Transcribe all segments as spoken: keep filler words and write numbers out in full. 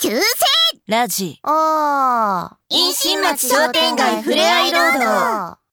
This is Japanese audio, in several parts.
旧姓ラジおー因新町商店街ふれあいロード。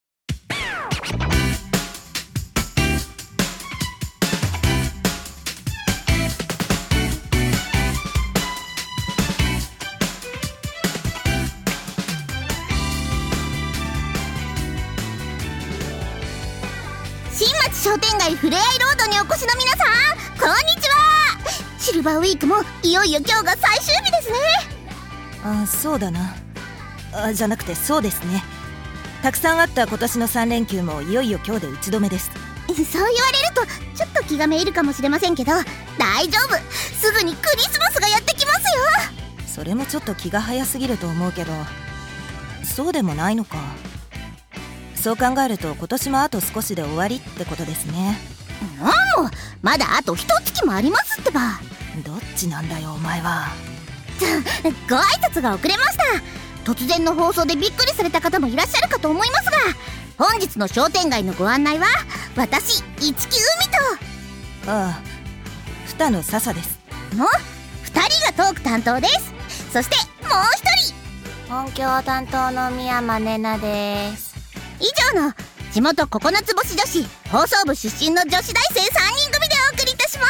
新町商店街ふれあいロードにお越しの皆さん、こんにちは。シルバーウィークもいよいよ今日が最終日ですね。 あ、そうだな。あ、じゃなくてそうですね。たくさんあった今年のさん連休もいよいよ今日で打ち止めです。 そう言われるとちょっと気がめいるかもしれませんけど、大丈夫、すぐにクリスマスがやってきますよ。 それもちょっと気が早すぎると思うけど、そうでもないのか。そう考えると今年もあと少しで終わりってことですね。 もうまだあと一月もありますってば。 どっちなんだよお前は。 ご挨拶が遅れました。突然の放送でびっくりされた方もいらっしゃるかと思いますが、本日の商店街のご案内は私一木海とああ二野笹ですのふたりがトーク担当です。そしてもう一人音響担当の宮間ねなです。 以上の地元ココナツ星女子放送部出身の女子大生さんにん組でお送りいたします。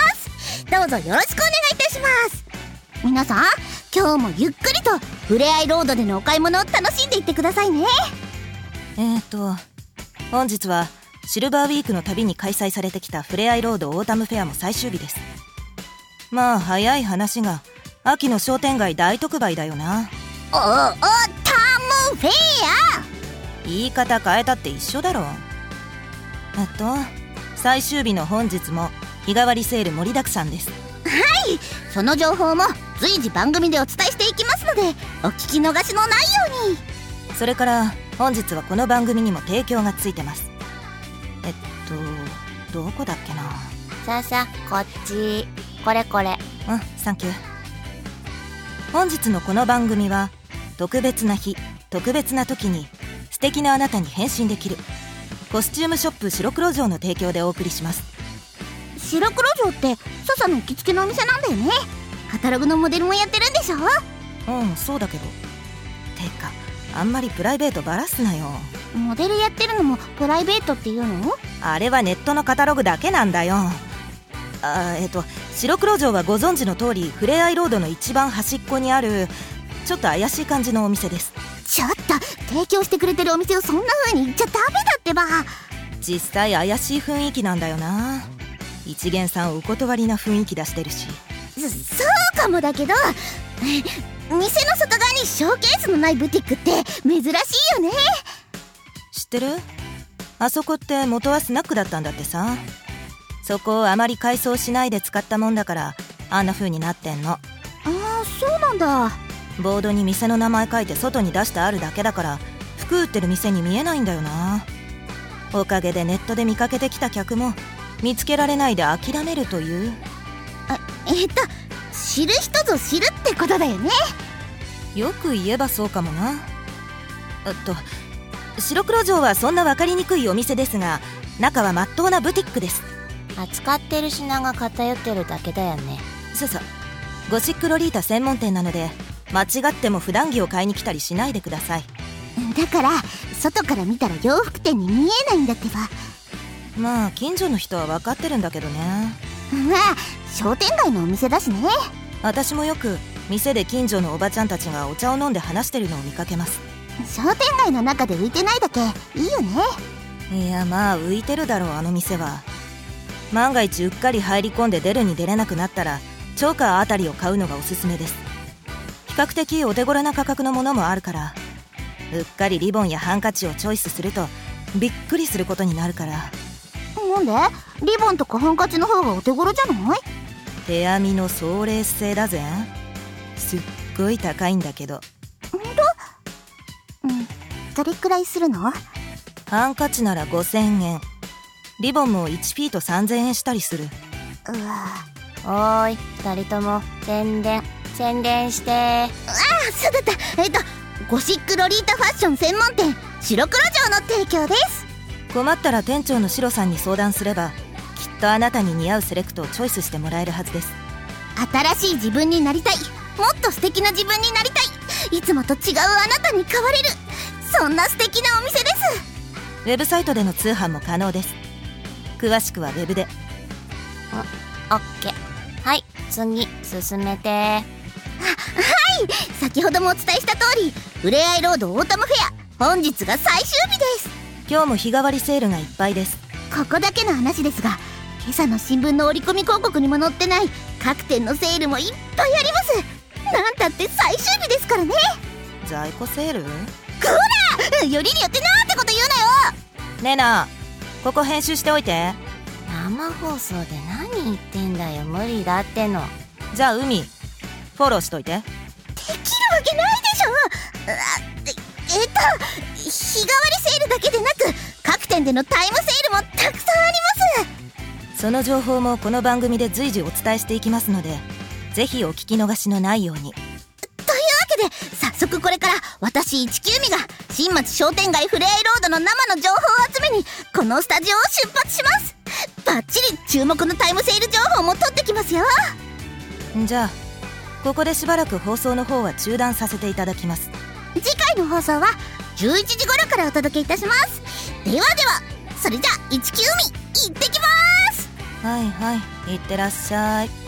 どうぞよろしくお願いいたします。皆さん今日もゆっくりとふれあいロードでのお買い物を楽しんでいってくださいね。 えーと本日はシルバーウィークのたびに開催されてきたふれあいロードオータムフェアも最終日です。まあ早い話が秋の商店街大特売だよな。 おオータムフェア、 言い方変えたって一緒だろ。あと最終日の本日も日替わりセール盛りだくさんです。 はい、その情報も随時番組でお伝えしていきますので、お聞き逃しのないように。 それから本日はこの番組にも提供がついてます。えっとどこだっけな。 さあさあこっち、これこれ。 うんサンキュー。本日のこの番組は特別な日特別な時に素敵なあなたに変身できるコスチュームショップ白黒城の提供でお送りします。 白黒城って笹の行きつけのお店なんだよね。カタログのモデルもやってるんでしょ。 うんそうだけど、てかあんまりプライベートバラすなよ。 モデルやってるのもプライベートっていうの？ あれはネットのカタログだけなんだよ。あえっと白黒城はご存知の通りふれあいロードの一番端っこにあるちょっと怪しい感じのお店です。 ちょっと提供してくれてるお店をそんな風に言っちゃダメだってば。 実際怪しい雰囲気なんだよな。一元さんお断りな雰囲気出してるし。 そそうかもだけど、店の外側にショーケースのないブティックって珍しいよね。 知ってる？あそこって元はスナックだったんだってさ。そこをあまり改装しないで使ったもんだからあんな風になってんの。 ああそうなんだ。 ボードに店の名前書いて外に出してあるだけだから服売ってる店に見えないんだよな。おかげでネットで見かけてきた客も見つけられないで諦めるという。 あえっと知る人ぞ知るってことだよね。 よく言えばそうかもな。えっと白黒城はそんな分かりにくいお店ですが、中はまっとうなブティックです。 扱ってる品が偏ってるだけだよね。 そうそう、ゴシックロリータ専門店なので間違っても普段着を買いに来たりしないでください。 だから外から見たら洋服店に見えないんだってば。 まあ近所の人は分かってるんだけどね。 まあ商店街のお店だしね。 私もよく店で近所のおばちゃんたちがお茶を飲んで話してるのを見かけます。 商店街の中で浮いてないだけいいよね。 いやまあ浮いてるだろうあの店は。万が一うっかり入り込んで出るに出れなくなったらチョーカーあたりを買うのがおすすめです。比較的お手頃な価格のものもあるから、うっかりリボンやハンカチをチョイスするとびっくりすることになるから。 なんで？リボンとかハンカチの方がお手頃じゃない？ 手編みの総レース製だぜ。すっごい高いんだけど。 ほんと？うん、どれくらいするの？ ハンカチならごせんえん、リボンもいちフィートさんぜんえんしたりする。 うわおーいふたりとも宣伝宣伝して。ああそうだった。えっとゴシックロリータファッション専門店白黒城の提供です。 困ったら店長のシロさんに相談すればきっとあなたに似合うセレクトをチョイスしてもらえるはずです。 新しい自分になりたい、 もっと素敵な自分になりたい、いつもと違うあなたに変われる、そんな素敵なお店です。 ウェブサイトでの通販も可能です。詳しくはウェブで。 オッケー。はい、次進めて。 はい、先ほどもお伝えした通り、ふれあいロードオータムフェア、本日が最終日です。 今日も日替わりセールがいっぱいです。 ここだけの話ですが、今朝の新聞の折り込み広告にも載ってない各店のセールもいっぱいあります。なんたって最終日ですからね。 在庫セール？ こら、よりによってなんてこと言うなよ。 ねえな、ここ編集しておいて。 生放送で何言ってんだよ、無理だっての。 じゃあ海フォローしといて。 できるわけないでしょ。あええっと日替わりセールだけでなく、各店でのタイムセールもたくさんあります。 その情報もこの番組で随時お伝えしていきますので、ぜひお聞き逃しのないように。 というわけで早速これから私一木海が新町商店街ふれあいロードの生の情報を集めにこのスタジオを出発します。バッチリ注目のタイムセール情報も取ってきますよ。 じゃあここでしばらく放送の方は中断させていただきます。 次回の放送はじゅういちじ頃からお届けいたします。ではでは、それじゃあ一木海行ってきます。 はいはい、いってらっしゃい。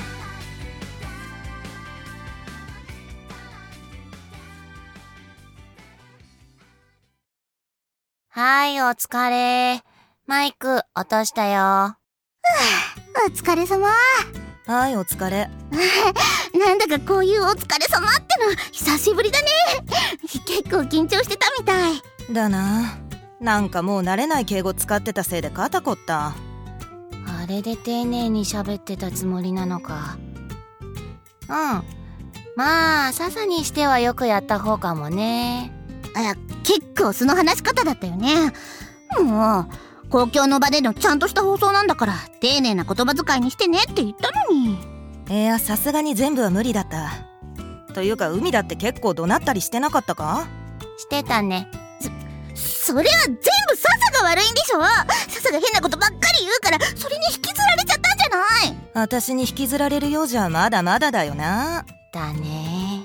はい、お疲れ。マイク落としたよ。 お疲れ様。 はい、お疲れ。 なんだかこういうお疲れ様っての久しぶりだね。結構緊張してたみたいだな。なんかもう慣れない敬語使ってたせいで肩こった。 あれで丁寧に喋ってたつもりなのか。うん、まあ笹にしてはよくやった方かもね。 いや、結構素の話し方だったよね。もう公共の場でのちゃんとした放送なんだから丁寧な言葉遣いにしてねって言ったのに。 いや、さすがに全部は無理だった。というか海だって結構怒鳴ったりしてなかったか？ してたね。 それは全部笹が悪いんでしょ。笹が変なことばっかり言うからそれに引きずられちゃったんじゃない？ 私に引きずられるようじゃまだまだだよな。 だね。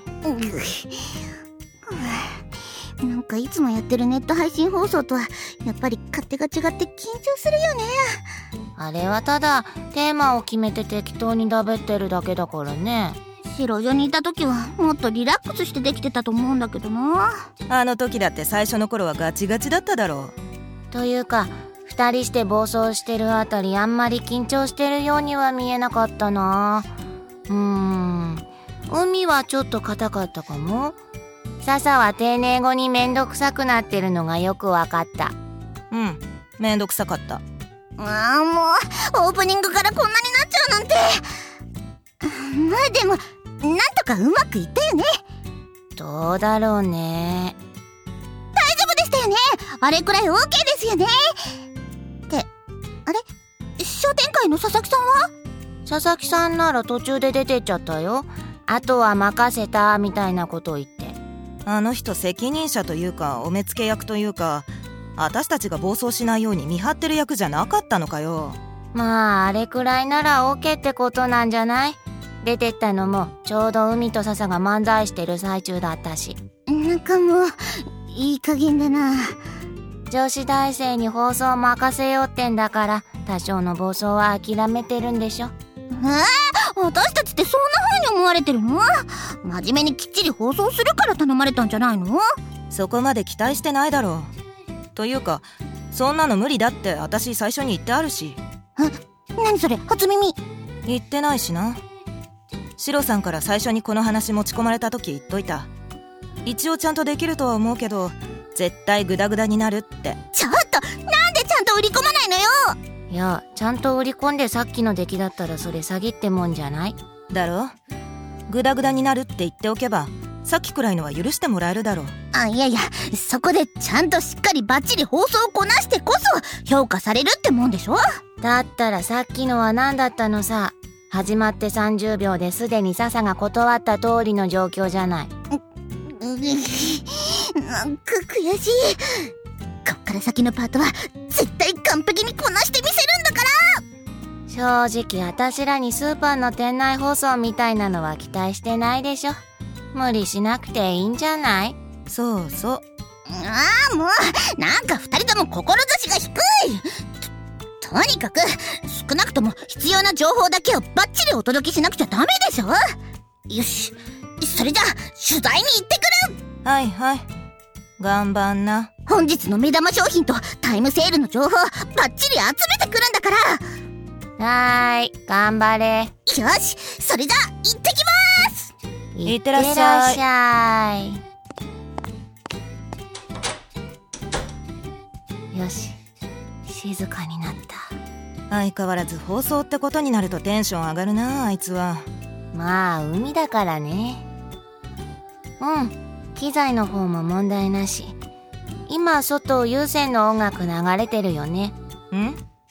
なんかいつもやってるネット配信放送とはやっぱり勝手が違って緊張するよね。 あれはただテーマを決めて適当にだべってるだけだからね。 白女にいた時はもっとリラックスしてできてたと思うんだけどな。 あの時だって最初の頃はガチガチだっただろう。というか二人して暴走してるあたりあんまり緊張してるようには見えなかったな。うーん、海はちょっと硬かったかも。笹は丁寧語にめんどくさくなってるのがよくわかった。 うん、めんどくさかった。 ああ、もうオープニングからこんなになっちゃうなんて。まあでもなんとかうまくいったよね。 どうだろうね。 大丈夫でしたよね。あれくらい オーケー ですよね。ってあれ、商店会の佐々木さんは？ 佐々木さんなら途中で出てっちゃったよ。あとは任せたみたいなことを言って。 あの人責任者というかお目付け役というか、私たちが暴走しないように見張ってる役じゃなかったのかよ。 まああれくらいなら オーケー ってことなんじゃない？出てったのもちょうど海と笹が漫才してる最中だったし。 なんかもういい加減だな。 女子大生に放送任せようってんだから多少の暴走は諦めてるんでしょ。 えー、私たちってそんな風に思われてるの？真面目にきっちり放送するから頼まれたんじゃないの？ そこまで期待してないだろう。というかそんなの無理だって私最初に言ってあるし。 え、何それ、初耳。 言ってないしな。シロさんから最初にこの話持ち込まれた時言っといた。一応ちゃんとできるとは思うけど絶対グダグダになるって。 ちょっとなんでちゃんと売り込まないのよ。 いや、ちゃんと売り込んでさっきの出来だったらそれ詐欺ってもんじゃない？ だろ？グダグダになるって言っておけばさっきくらいのは許してもらえるだろう。 あ、いやいや、そこでちゃんとしっかりバッチリ放送をこなしてこそ評価されるってもんでしょ。 だったらさっきのは何だったのさ。始まってさんじゅうびょうですでに笹が断った通りの状況じゃない。 なんか悔しい。こっから先のパートは絶対完璧にこなしてみせるんだから。 正直私らにスーパーの店内放送みたいなのは期待してないでしょ。 無理しなくていいんじゃない？ そうそう。 ああ、もうなんか二人とも志が低い。と、とにかく少なくとも必要な情報だけをバッチリお届けしなくちゃダメでしょ。よし、それじゃあ取材に行ってくる。 はいはい、頑張んな。 本日の目玉商品とタイムセールの情報バッチリ集めてくるんだから。 はーい、頑張れ。 よし、それじゃあ行ってきます。 いってらっしゃい。いってらっしゃい。よし、静かになった。 相変わらず放送ってことになるとテンション上がるな、あいつは。 まあ海だからね。うん、機材の方も問題なし。今外有線の音楽流れてるよね。 ん？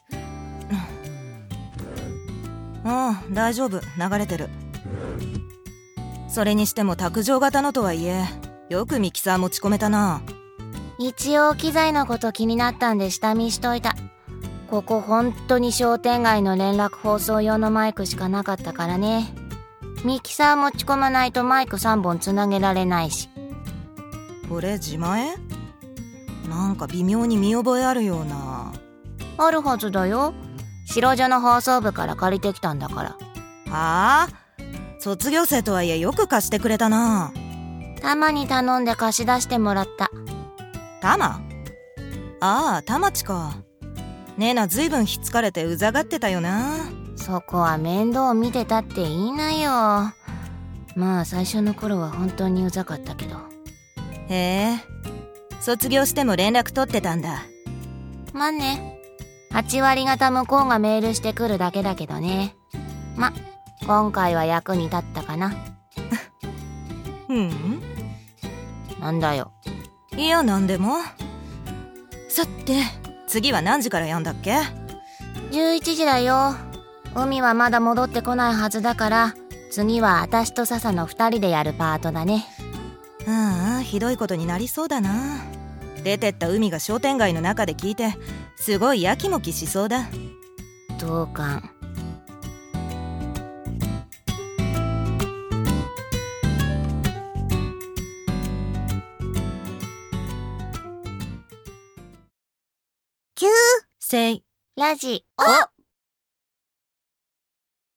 ああ、大丈夫、流れてる。それにしても卓上型のとはいえ、よくミキサー持ち込めたな。 一応機材のこと気になったんで下見しといた。ここ本当に商店街の連絡放送用のマイクしかなかったからね。ミキサー持ち込まないとマイクさんぼんつなげられないし。 これ自前？なんか微妙に見覚えあるような。 あるはずだよ。白女の放送部から借りてきたんだから。 はあ？卒業生とはいえよく貸してくれたな。 タマに頼んで貸し出してもらった。 タマ？ああ、タマチか。ねえな、ずいぶんひっつかれてうざがってたよな。 そこは面倒見てたっていいなよ。まあ最初の頃は本当にうざかったけど。 へえ、卒業しても連絡取ってたんだ。 まあね、はちわり方向こうがメールしてくるだけだけどね。ま、今回は役に立ったかな。 うん？ なんだよ。 いや、なんでも。さて、次は何時からやんだっけ？ じゅういちじだよ。海はまだ戻ってこないはずだから、次はあたしと笹のふたりでやるパートだね。 ああ、ひどいことになりそうだな。出てった海が商店街の中で聞いて、すごいやきもきしそうだ。 同感。 キューせいラジオ。